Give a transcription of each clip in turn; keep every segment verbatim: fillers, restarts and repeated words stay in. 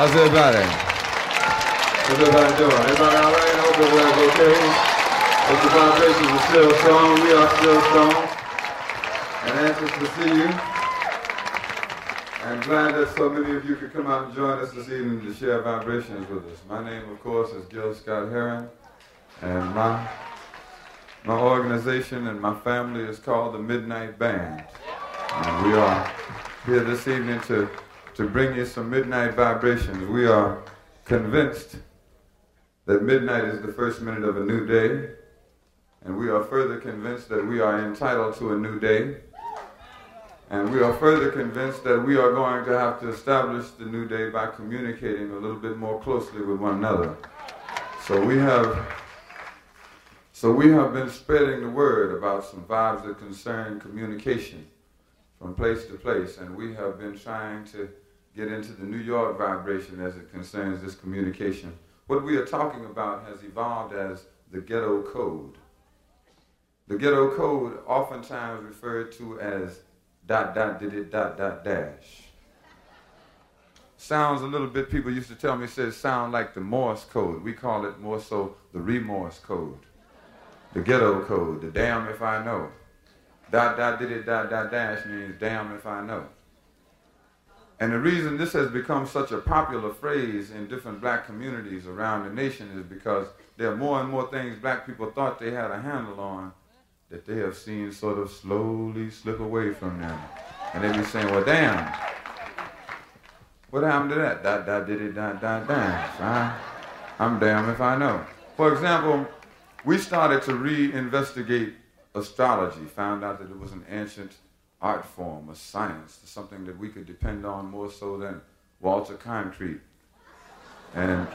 How's everybody? How's everybody doing? Everybody all right? I hope everybody's okay. Hope the vibrations are still strong. We are still strong. And anxious to see you. I'm glad that so many of you could come out and join us this evening to share vibrations with us. My name, of course, is Gil Scott Heron, and my my organization and my family is called the Midnight Band. And we are here this evening to, to bring you some midnight vibrations. We are convinced that midnight is the first minute of a new day, and we are further convinced that we are entitled to a new day. And we are further convinced that we are going to have to establish the new day by communicating a little bit more closely with one another. So we have, so we have been spreading the word about some vibes that concern communication from place to place, and we have been trying to get into the New York vibration as it concerns this communication. What we are talking about has evolved as the ghetto code. The ghetto code, oftentimes referred to as dot, dot, did it, dot, dot, dash. Sounds a little bit, people used to tell me, it says sound like the Morse code. We call it more so the remorse code. The ghetto code, the damn if I know. Dot, dot, did it, dot, dot, dash means damn if I know. And the reason this has become such a popular phrase in different black communities around the nation is because there are more and more things black people thought they had a handle on that they have seen sort of slowly slip away from them. And they be saying, well, damn, what happened to that? Dot, dot, did it, dot, dot, dash. Huh? I'm damn if I know. For example, we started to re-investigate astrology, found out that it was an ancient art form, a science, something that we could depend on more so than Walter Concrete. And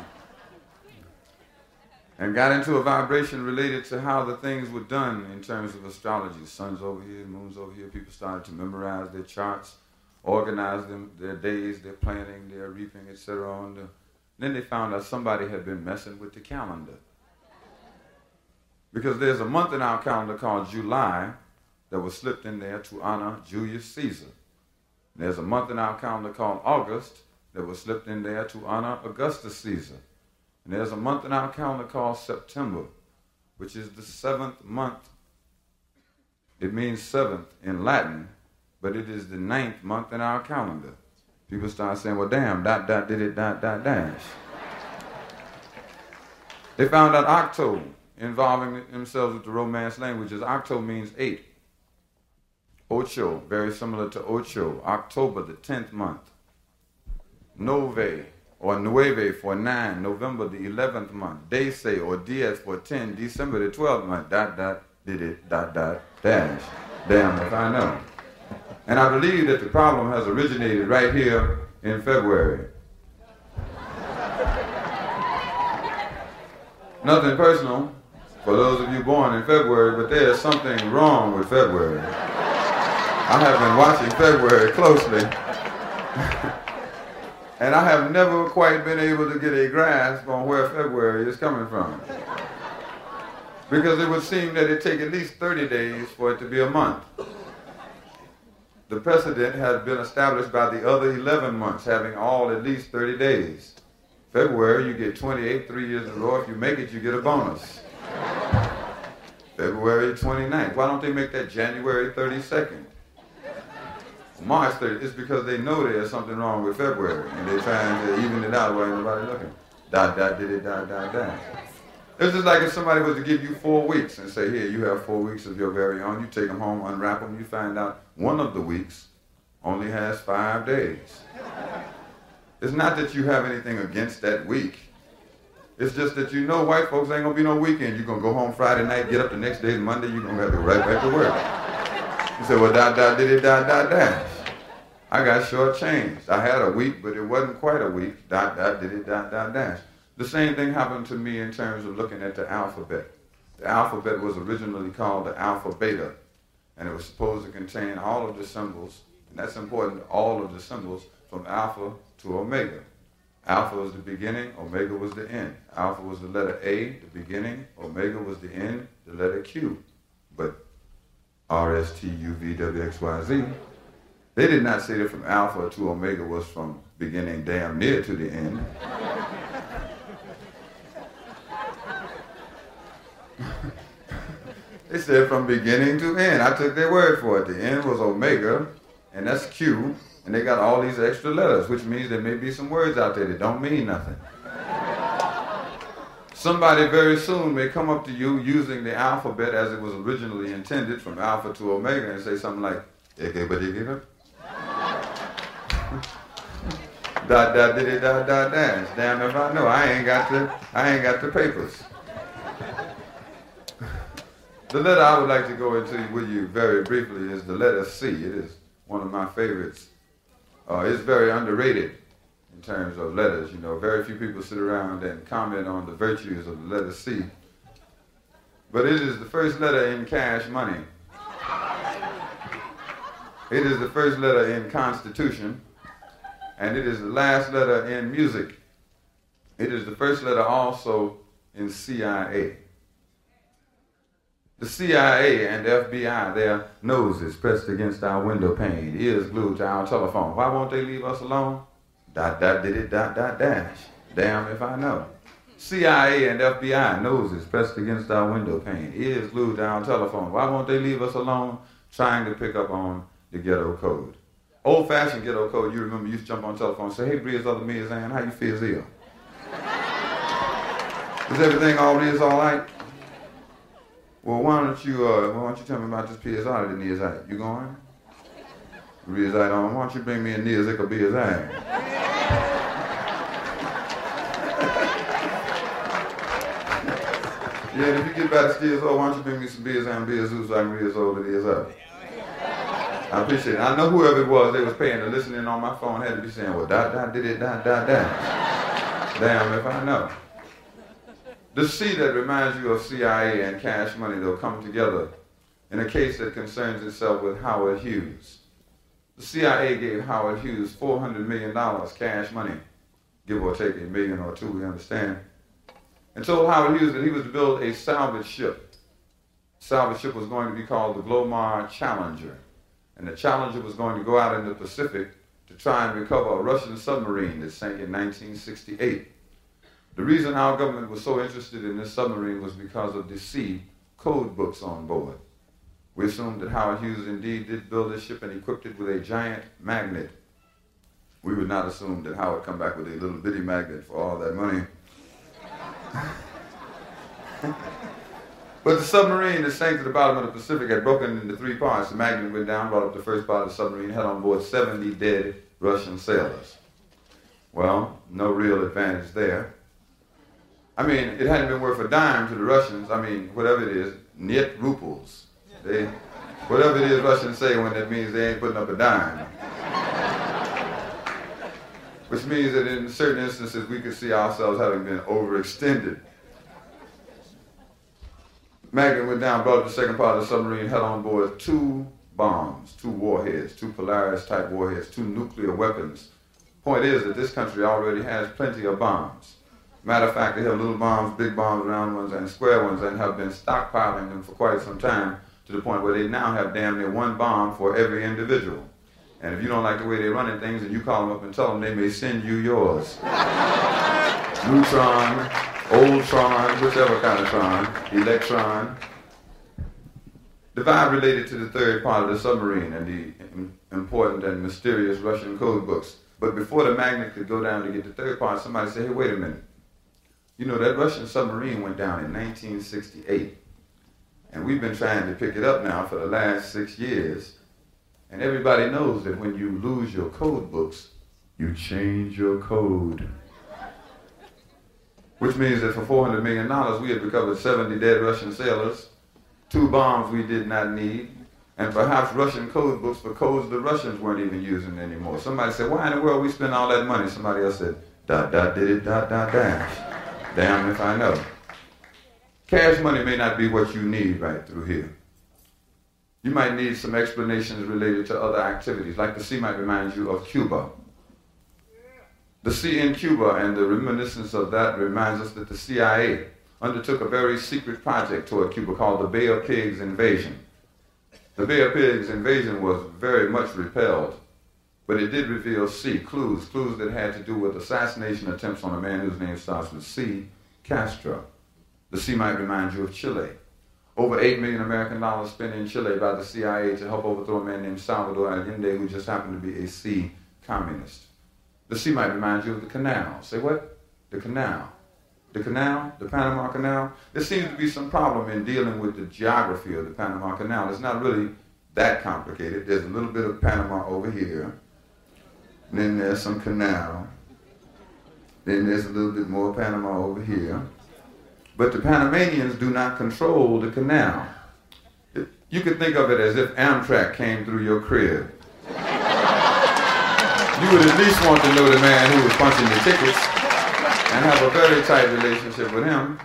and got into a vibration related to how the things were done in terms of astrology. Sun's over here, moon's over here. People started to memorize their charts, organize them, their days, their planning, their reaping, et cetera. On the, then they found out somebody had been messing with the calendar. Because there's a month in our calendar called July that was slipped in there to honor Julius Caesar. There's a month in our calendar called August that was slipped in there to honor Augustus Caesar. And there's a month in our calendar called September, which is the seventh month. It means seventh in Latin, but it is the ninth month in our calendar. People start saying, well, damn, dot, dot, did it, dot, dot, dash. They found out Octo, involving themselves with the Romance languages. Octo means eight. Ocho, very similar to Ocho, October, the tenth month. Nove, or Nueve for nine, November the eleventh month. Dece, or Diez for ten, December the twelfth month. Dot, dot, did it, dot, dot, dash. Damn if I know. And I believe that the problem has originated right here in February. Nothing personal for those of you born in February, but there is something wrong with February. I have been watching February closely, and I have never quite been able to get a grasp on where February is coming from. Because it would seem that it take at least thirty days for it to be a month. The precedent has been established by the other eleven months having all at least thirty days. February, you get twenty-eight, three years in a row. If you make it, you get a bonus. February twenty-ninth. Why don't they make that January thirty-second? March thirtieth. It's because they know there's something wrong with February, and they're trying to even it out while nobody looking. Dot, dot, did it, dot, dot, dot. It's just like if somebody was to give you four weeks and say, here, you have four weeks of your very own. You take them home, unwrap them, you find out one of the weeks only has five days. It's not that you have anything against that week. It's just that you know white folks ain't gonna be no weekend. You're gonna go home Friday night, get up the next day, Monday, you're gonna have to go right back to work. You say, well, dot, dot, did it, dot, dot, dash. I got shortchanged. I had a week, but it wasn't quite a week. Dot, dot, did it, dot, dot, dash. The same thing happened to me in terms of looking at the alphabet. The alphabet was originally called the alpha beta, and it was supposed to contain all of the symbols, and that's important, all of the symbols from alpha to omega. Alpha was the beginning, omega was the end. Alpha was the letter A, the beginning, omega was the end, the letter Q. But R, S, T, U, V, W, X, Y, Z They did not say that from Alpha to Omega was from beginning damn near to the end. They said from beginning to end. I took their word for it. The end was Omega, and that's Q, and they got all these extra letters, which means there may be some words out there that don't mean nothing. Somebody very soon may come up to you using the alphabet as it was originally intended, from Alpha to Omega, and say something like, dot dot diddy dot dot dash. Damn if I know. I ain't got the I ain't got the papers. The letter I would like to go into with you very briefly is the letter C. It is one of my favorites. Uh, it's very underrated in terms of letters. You know, very few people sit around and comment on the virtues of the letter C. But it is the first letter in cash money. It is the first letter in Constitution. And it is the last letter in music. It is the first letter also in C I A. The C I A and F B I, their noses pressed against our window pane, ears glued to our telephone. Why won't they leave us alone? Dot, dot, did it, dot, dot, dash. Damn if I know. C I A and F B I, noses pressed against our window pane, ears glued to our telephone. Why won't they leave us alone? Trying to pick up on the ghetto code. Old-fashioned ghetto code, you remember, you used to jump on telephone and say, hey, Breeze, other me is Ann, how you feel, Zia? Is everything all is all right? Well, why don't you, uh, why don't you tell me about this P S I that needs out? You going? Breeze, I don't, why don't you bring me a near Zika B S I? Yeah, if you get back to D S O, why don't you bring me some B S I and B S U so I can read over the D S O? I appreciate it. I know whoever it was they was paying to listen in on my phone had to be saying, well, dot, dot, did it, dot, dot, dot. Damn if I know. The C that reminds you of C I A and cash money, they'll come together in a case that concerns itself with Howard Hughes. The C I A gave Howard Hughes four hundred million dollars cash money, give or take a million or two, we understand, and told Howard Hughes that he was to build a salvage ship. The salvage ship was going to be called the Glomar Challenger. And the Challenger was going to go out in the Pacific to try and recover a Russian submarine that sank in nineteen sixty-eight. The reason our government was so interested in this submarine was because of the C code books on board. We assumed that Howard Hughes indeed did build this ship and equipped it with a giant magnet. We would not assume that Howard come back with a little bitty magnet for all that money. But the submarine that sank to the bottom of the Pacific had broken into three parts. The magnet went down, brought up the first part of the submarine, had on board seventy dead Russian sailors. Well, no real advantage there. I mean, it hadn't been worth a dime to the Russians. I mean, whatever it is, net ruples. They, whatever it is Russians say when that means they ain't putting up a dime. Which means that in certain instances we could see ourselves having been overextended. Magnet went down, brought up the second part of the submarine, had on board two bombs, two warheads, two Polaris-type warheads, two nuclear weapons. Point is that this country already has plenty of bombs. Matter of fact, they have little bombs, big bombs, round ones, and square ones, and have been stockpiling them for quite some time, to the point where they now have damn near one bomb for every individual. And if you don't like the way they're running things, and you call them up and tell them, they may send you yours. Neutron, old Tron, whichever kind of Tron, electron. The vibe related to the third part of the submarine and the important and mysterious Russian code books. But before the magnet could go down to get the third part, somebody said, hey, wait a minute. You know, that Russian submarine went down in nineteen sixty-eight. And we've been trying to pick it up now for the last six years. And everybody knows that when you lose your code books, you change your code. Which means that for four hundred million dollars, we had recovered seventy dead Russian sailors, two bombs we did not need, and perhaps Russian code books for codes the Russians weren't even using anymore. Somebody said, why in the world we spend all that money? Somebody else said, dot, dot, did it, dot, dot, dash. Damn if I know. Cash money may not be what you need right through here. You might need some explanations related to other activities, like the C might remind you of Cuba. The C in Cuba and the reminiscence of that reminds us that the C I A undertook a very secret project toward Cuba called the Bay of Pigs invasion. The Bay of Pigs invasion was very much repelled But it did reveal C, clues, clues that had to do with assassination attempts on a man whose name starts with C, Castro. The C might remind you of Chile. Over eight million American dollars spent in Chile by the C I A to help overthrow a man named Salvador Allende, who just happened to be a C communist. The C might remind you of the canal. Say what? The canal. The canal, the Panama Canal. There seems to be some problem in dealing with the geography of the Panama Canal. It's not really that complicated. There's a little bit of Panama over here. And then there's some canal. Then there's a little bit more Panama over here. But the Panamanians do not control the canal. You could think of it as if Amtrak came through your crib. You would at least want to know the man who was punching your tickets and have a very tight relationship with him.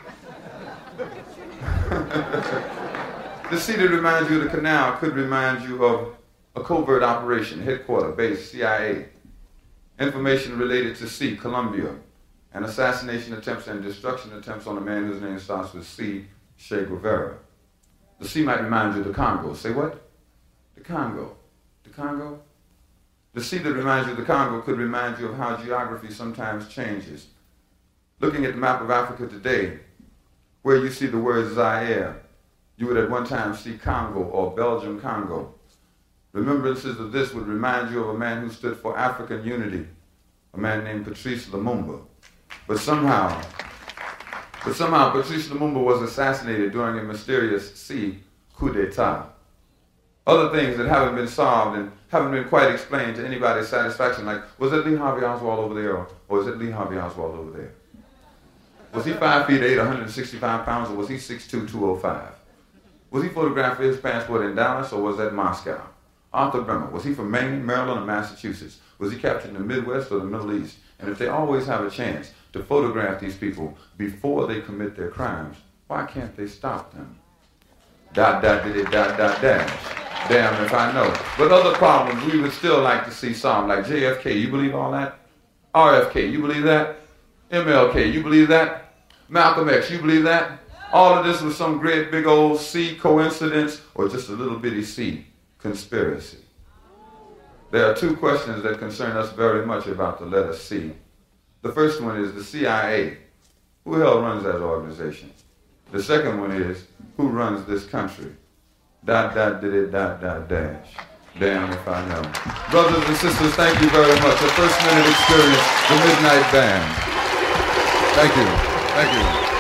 The C that reminds you of the canal could remind you of a covert operation, headquarter, base, C I A. Information related to C, Colombia, and assassination attempts and destruction attempts on a man whose name starts with C, Che Guevara. The C might remind you of the Congo. Say what? The Congo. The Congo? The C that reminds you of the Congo could remind you of how geography sometimes changes. Looking at the map of Africa today, where you see the word Zaire, you would at one time see Congo or Belgium Congo. Remembrances of this would remind you of a man who stood for African unity, a man named Patrice Lumumba. But somehow, but somehow Patrice Lumumba was assassinated during a mysterious C coup d'etat. Other things that haven't been solved and haven't been quite explained to anybody's satisfaction, like, was it Lee Harvey Oswald over there, or, or is it Lee Harvey Oswald over there? Was he five feet eight, one hundred sixty-five pounds, or was he six two, two oh five? Was he photographed with his passport in Dallas, or was that Moscow? Arthur Bremer, was he from Maine, Maryland, or Massachusetts? Was he captured in the Midwest or the Middle East? And if they always have a chance to photograph these people before they commit their crimes, why can't they stop them? Dot, dot, did it, dot, dot, dash. Damn if I know. But other problems we would still like to see solved, like J F K, you believe all that? R F K, you believe that? M L K, you believe that? Malcolm X, you believe that? All of this was some great big old C coincidence or just a little bitty C conspiracy. There are two questions that concern us very much about the letter C. The first one is the C I A. Who the hell runs that organization? The second one is, who runs this country? Dot, dot, did it, dot, dot, dash. Damn if I know. Brothers and sisters, thank you very much. The First Minute Experience, the Midnight Band. Thank you. Thank you.